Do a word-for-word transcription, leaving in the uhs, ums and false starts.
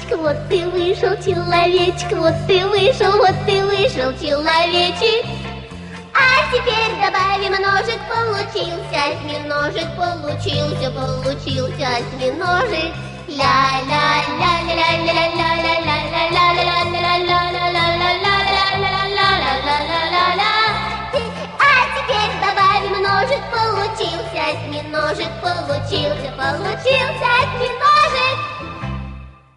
человечек, вот ты вышел, человечек, вот ты вышел, вот ты вышел, человечек. А теперь добавим ножик, получился осьминожек, получился, получился осьминожек. Ля-ля-ля-ля-ля-ля-ля-ля-ля-ля-ля-ля.